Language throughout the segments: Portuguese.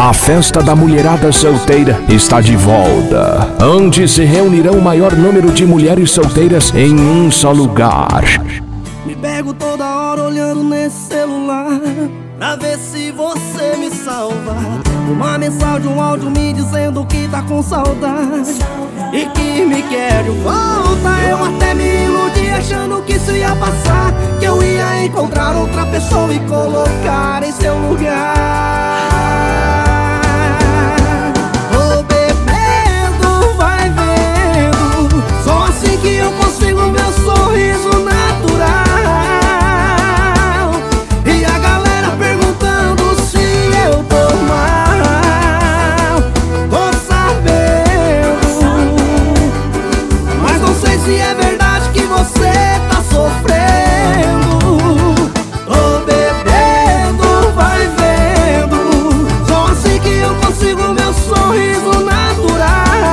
A festa da mulherada solteira está de volta, onde se reunirão o maior número de mulheres solteiras em um só lugar. Me pego toda hora olhando nesse celular pra ver se você me salva. Uma mensagem, um áudio me dizendo que tá com saudade e que me quer de volta. Eu até me iludi achando que isso ia passar, que eu ia encontrar outra pessoa e colocar em seu lugar. Tô bebendo, vai vendo, só assim que eu consigo meu sorriso natural. E a galera perguntando se eu tô mal. Tô sabendo, mas não sei se é verdade que você tá sofrendo. Tô bebendo, vai vendo, só assim que eu consigo meu sorriso natural.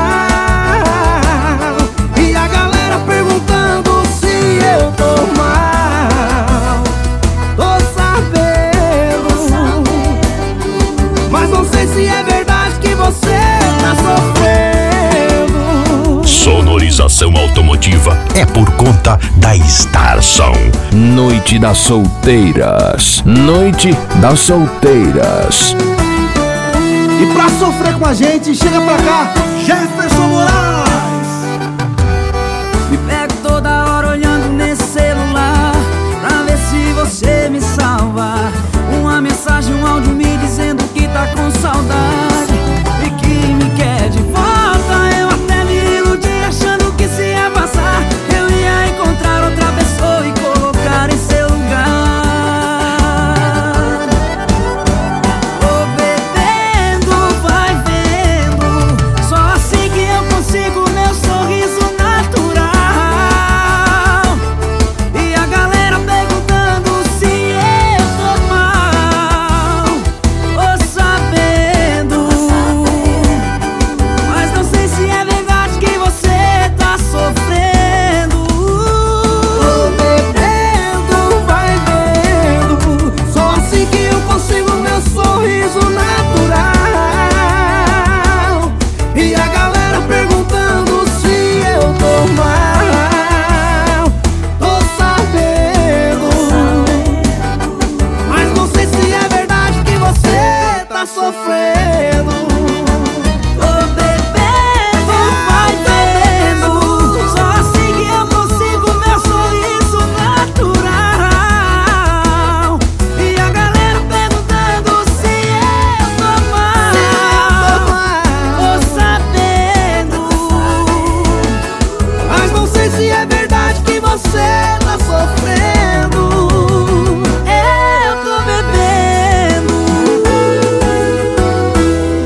E a galera perguntando se eu tô mal. Tô sabendo, mas não sei se é verdade que você tá sofrendo. Sonorização automotiva é por conta da Starson. Noite das solteiras. Noite das solteiras. E pra sofrer com a gente, chega pra cá, Jefferson Moraes.